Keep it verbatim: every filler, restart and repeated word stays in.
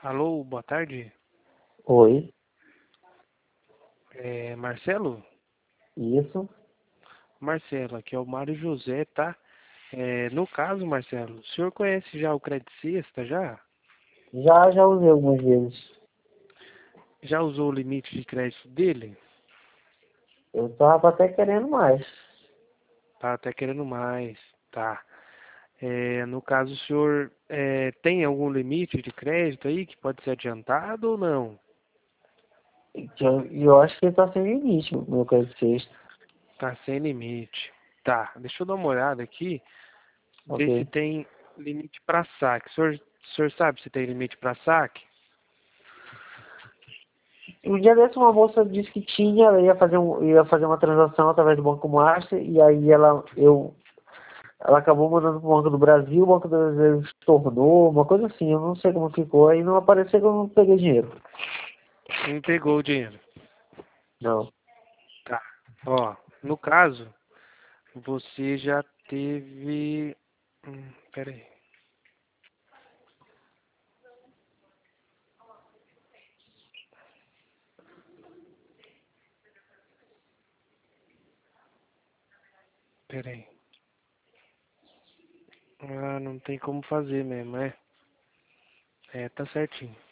Alô, boa tarde. Oi, É Marcelo? isso. Marcelo, aqui é o Mário José, tá? É, no caso, Marcelo, o senhor conhece já o Credit Sexta, já? Já, já usei algumas vezes. Já usou o limite de crédito dele? Eu tava até querendo mais. Tá até querendo mais, tá. É, no caso, o senhor é, tem algum limite de crédito aí que pode ser adiantado ou não? E eu, e eu acho que tá sem limite, meu crédito sexta. Tá sem limite. Tá, deixa eu dar uma olhada aqui, ver se Ok. tem limite para saque. O senhor, o senhor sabe se tem limite para saque? Um dia desse uma moça disse que tinha, ela ia fazer, um, ia fazer uma transação através do Banco Master, e aí ela, eu, ela acabou mandando pro Banco do Brasil, o Banco do Brasil estornou, uma coisa assim, eu não sei como ficou, aí não apareceu que eu não peguei dinheiro. Não pegou o dinheiro. Não. Tá. Ó, no caso, você já teve. Hum, pera aí. Pera aí. Ah, não tem como fazer mesmo, é? É, tá certinho.